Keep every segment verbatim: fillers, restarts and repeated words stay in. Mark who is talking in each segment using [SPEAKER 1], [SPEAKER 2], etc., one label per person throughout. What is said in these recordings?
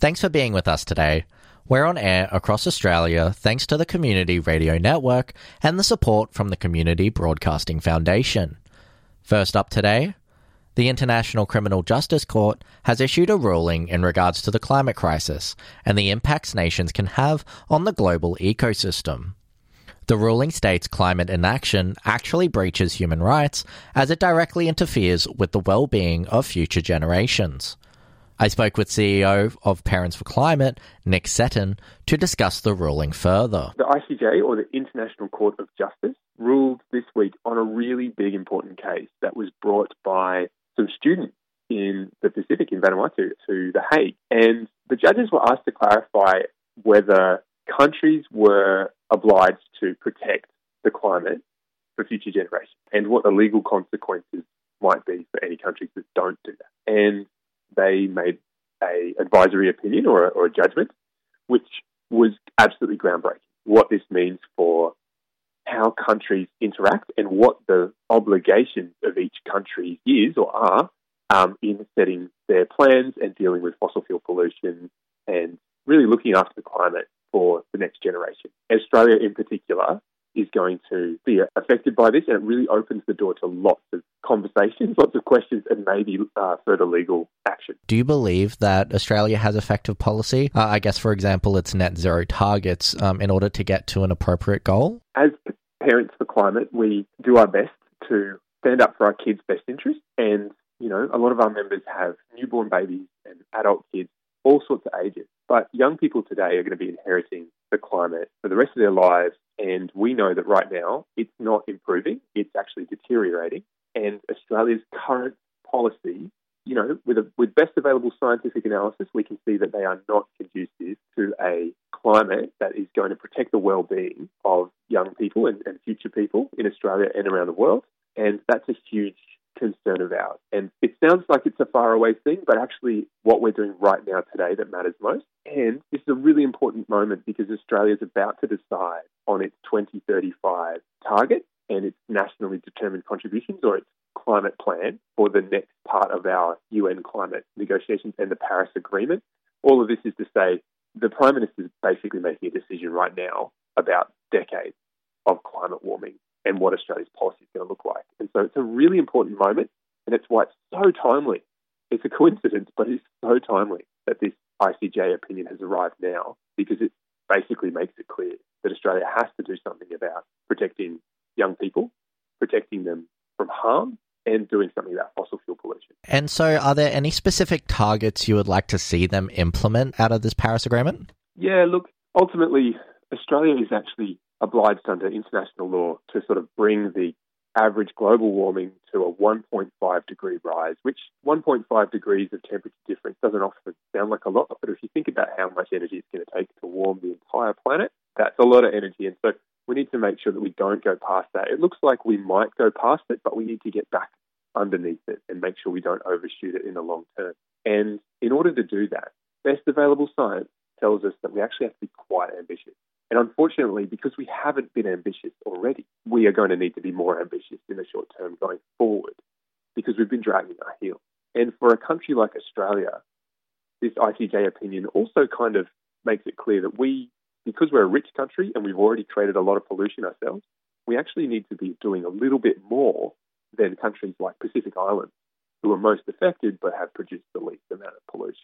[SPEAKER 1] Thanks for being with us today. We're on air across Australia thanks to the Community Radio Network and the support from the Community Broadcasting Foundation. First up today, the International Criminal Justice Court has issued a ruling in regards to the climate crisis and the impacts nations can have on the global ecosystem. The ruling states climate inaction actually breaches human rights as it directly interferes with the well-being of future generations. I spoke with C E O of Parents for Climate, Nick Seton, to discuss the ruling further.
[SPEAKER 2] The I C J, or the International Court of Justice, ruled this week on a really big important case that was brought by some students in the Pacific, in Vanuatu, to The Hague. And the judges were asked to clarify whether countries were obliged to protect the climate for future generations and what the legal consequences might be for any countries that don't do that. And they made a advisory opinion or a, or a judgment, which was absolutely groundbreaking. What this means for how countries interact and what the obligations of each country is or are um, in setting their plans and dealing with fossil fuel pollution and really looking after the climate for the next generation. Australia in particular is going to be affected by this, and it really opens the door to lots of conversations, lots of questions, and maybe uh, further legal action.
[SPEAKER 1] Do you believe that Australia has effective policy? Uh, I guess, for example, its net zero targets um, in order to get to an appropriate goal?
[SPEAKER 2] As Parents for Climate, we do our best to stand up for our kids' best interests, and, you know, a lot of our members have newborn babies and adult kids, all sorts of ages. But young people today are going to be inheriting the climate for the rest of their lives, and we know that right now it's not improving, it's actually deteriorating. And Australia's current policy, you know, with a, with best available scientific analysis, we can see that they are not conducive to a climate that is going to protect the well-being of young people and, and future people in Australia and around the world. And that's a huge concern of ours. And it sounds like it's a faraway thing, but actually what we're doing right now today that matters most. And this is a really important moment because Australia is about to decide on its twenty thirty-five target and its nationally determined contributions, or its climate plan for the next part of our U N climate negotiations and the Paris Agreement. All of this is to say the Prime Minister is basically making a decision right now about decades of climate warming and what Australia's policy is going to look like. And so it's a really important moment, and it's why it's so timely. It's a coincidence, but it's so timely that this I C J opinion has arrived now, because it basically makes it clear that Australia has to do something about protecting young people, protecting them from harm, and doing something about fossil fuel pollution.
[SPEAKER 1] And so are there any specific targets you would like to see them implement out of this Paris Agreement?
[SPEAKER 2] Yeah, look, ultimately, Australia is actually obliged under international law to sort of bring the average global warming to a one point five degree rise, which one point five degrees of temperature difference doesn't often sound like a lot, but if you think about how much energy it's going to take to warm the entire planet, that's a lot of energy. And so we need to make sure that we don't go past that. It looks like we might go past it, but we need to get back underneath it and make sure we don't overshoot it in the long term. And in order to do that, best available science tells us that we actually have to be quite ambitious. And unfortunately, because we haven't been ambitious already, we are going to need to be more ambitious in the short term going forward, because we've been dragging our heels. And for a country like Australia, this I C J opinion also kind of makes it clear that we, because we're a rich country and we've already created a lot of pollution ourselves, we actually need to be doing a little bit more than countries like Pacific Islands, who are most affected but have produced the least amount of pollution.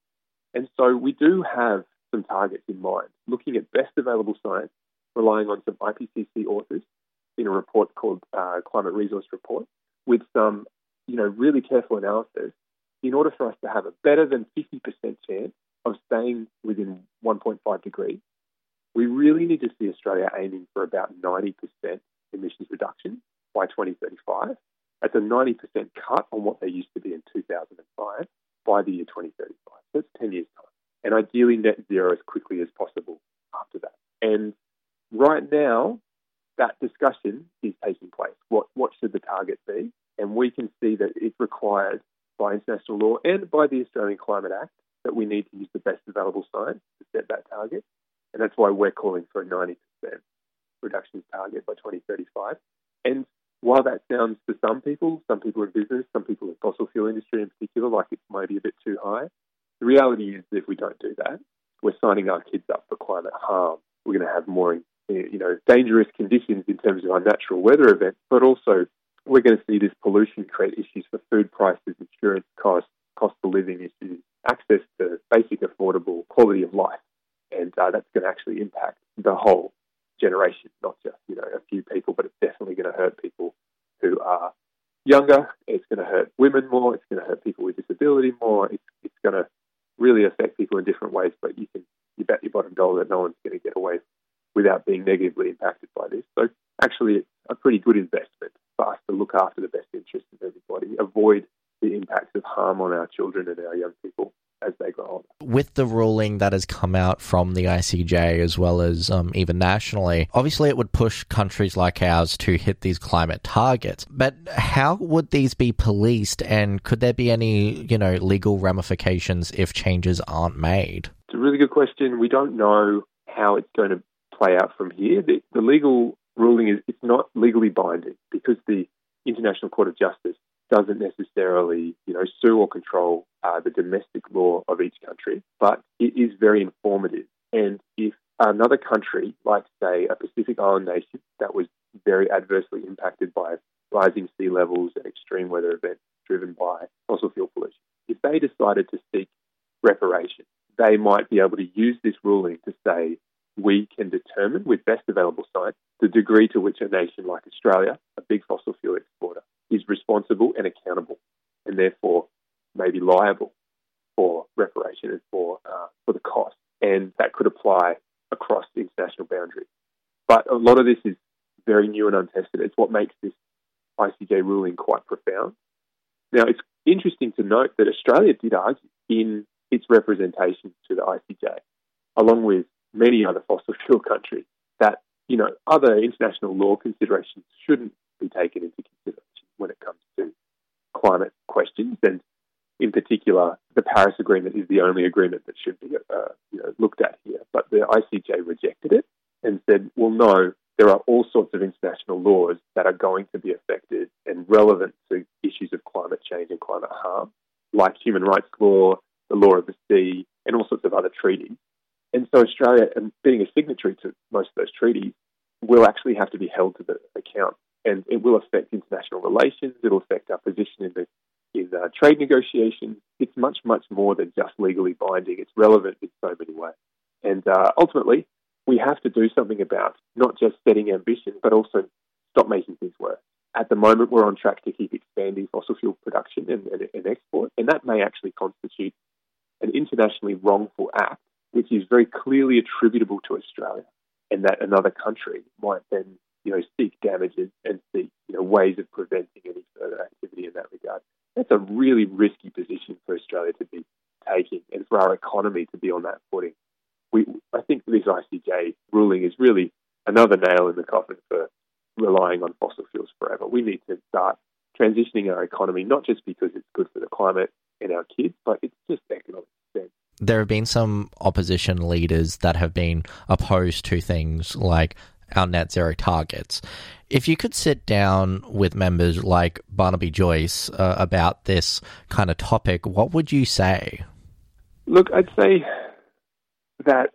[SPEAKER 2] And so we do have some targets in mind, looking at best available science, relying on some I P C C authors in a report called uh, Climate Resource Report, with some, you know, really careful analysis, in order for us to have a better than fifty percent chance of staying within one point five degrees. We really need to see Australia aiming for about ninety percent emissions reduction by twenty thirty-five. That's a ninety percent cut on what they used to be in two thousand five by the year twenty thirty-five. So that's ten years' time. And ideally net zero as quickly as possible after that. And right now, that discussion is taking place. What what should the target be? And we can see that it's required by international law and by the Australian Climate Act that we need to use the best available science to set that target. And that's why we're calling for a ninety percent reduction target by twenty thirty-five. And while that sounds to some people, some people in business, some people in fossil fuel industry in particular, like it's maybe a bit too high, The reality is that if we don't do that, we're signing our kids up for climate harm. We're going to have more, you know, dangerous conditions in terms of our natural weather events, but also we're going to see this pollution create issues for food prices, insurance costs, cost of living issues, access to basic affordable quality of life. And uh, that's going to actually impact the whole generation, not just, you know, a few people, but it's definitely going to hurt people who are younger. It's going to hurt women more. It's going to hurt people with disability more. It's, it's going to really affect people in different ways, but you can you bet your bottom dollar that no one's going to get away without being negatively impacted by this. So actually it's a pretty good investment for us to look after the best interests of everybody, avoid the impacts of harm on our children and our young people as they grow older.
[SPEAKER 1] With the ruling that has come out from the I C J as well as um, even nationally, obviously it would push countries like ours to hit these climate targets. But how would these be policed, and could there be any, you know, legal ramifications if changes aren't made?
[SPEAKER 2] It's a really good question. We don't know how it's going to play out from here. The, the legal ruling is it's not legally binding because the International Court of Justice doesn't necessarily, you know, sue or control uh, the domestic law of each country, but it is very informative. And if another country, like, say, a Pacific Island nation that was very adversely impacted by rising sea levels and extreme weather events driven by fossil fuel pollution, if they decided to seek reparation, they might be able to use this ruling to say, we can determine with best available science the degree to which a nation like Australia, a big fossil fuel exporter, is responsible and accountable, and therefore may be liable for reparation and for uh, for the cost. And that could apply across international boundaries. But a lot of this is very new and untested. It's what makes this I C J ruling quite profound. Now, it's interesting to note that Australia did argue in its representation to the I C J, along with many other fossil fuel countries, that, you know, other international law considerations shouldn't be taken into consideration when it comes to climate questions. And in particular, the Paris Agreement is the only agreement that should be uh, you know, looked at here. But the I C J rejected it and said, well, no, there are all sorts of international laws that are going to be affected and relevant to issues of climate change and climate harm, like human rights law, the law of the sea, and all sorts of other treaties. And so Australia, and being a signatory to most of those treaties, will actually have to be held to the account. And it will affect international relations. It'll affect our position in the in uh, trade negotiations. It's much, much more than just legally binding. It's relevant in so many ways. And uh, ultimately, we have to do something about not just setting ambition, but also stop making things worse. At the moment, we're on track to keep expanding fossil fuel production and, and, and export, and that may actually constitute an internationally wrongful act, which is very clearly attributable to Australia, and that another country might then, you know, seek damages and seek, you know, ways of preventing any further activity in that regard. That's a really risky position for Australia to be taking, and for our economy to be on that footing. We, I think this I C J ruling is really another nail in the coffin for relying on fossil fuels forever. We need to start transitioning our economy, not just because it's good for the climate and our kids, but it's just economic sense.
[SPEAKER 1] There have been some opposition leaders that have been opposed to things like our net zero targets. If you could sit down with members like Barnaby Joyce uh, about this kind of topic, what would you say?
[SPEAKER 2] Look, I'd say that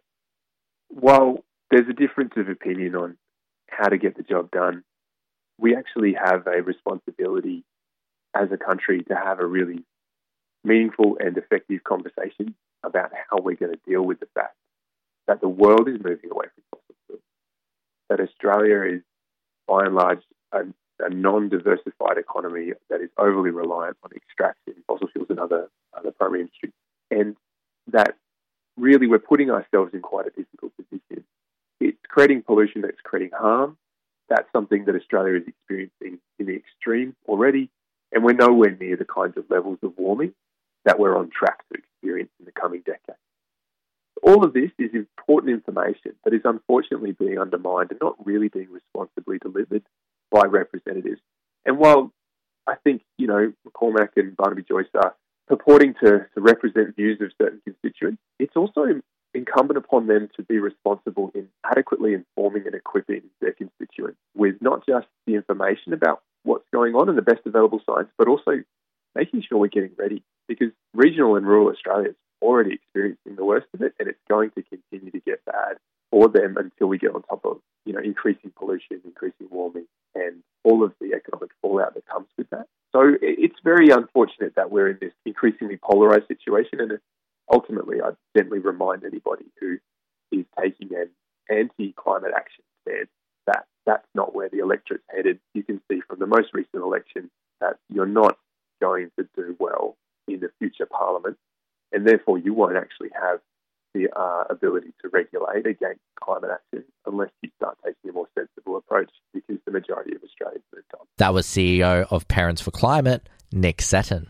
[SPEAKER 2] while there's a difference of opinion on how to get the job done, we actually have a responsibility as a country to have a really meaningful and effective conversation about how we're going to deal with the fact that the world is moving away from fossil fuels, that Australia is, by and large, a, a non-diversified economy that is overly reliant on extraction, fossil fuels and other, other primary industries, and that really we're putting ourselves in quite a difficult position. It's creating pollution that's creating harm. That's something that Australia is experiencing in the extreme already, and we're nowhere near the kinds of levels of warming that we're on track to experience in the coming decade. All of this is important information that is unfortunately being undermined and not really being responsibly delivered by representatives. And while I think, you know, McCormack and Barnaby Joyce are purporting to, to represent views of certain constituents, it's also incumbent upon them to be responsible in adequately informing and equipping their constituents with not just the information about what's going on and the best available science, but also making sure we're getting ready, because regional and rural Australia is already experiencing the worst of it, and it's going to continue to get bad for them until we get on top of, you know, increasing pollution, increasing warming, and all of the economic fallout that comes with that. So it's very unfortunate that we're in this increasingly polarized situation, and ultimately I gently remind anybody who is taking an anti-climate action stance that that's not where the electorate's headed. You can see from the most recent election that you're not going to do well in the future parliament, and therefore you won't actually have the uh, ability to regulate against climate action unless you start taking a more sensible approach, because the majority of Australians moved on.
[SPEAKER 1] That was C E O of Parents for Climate, Nick Seton.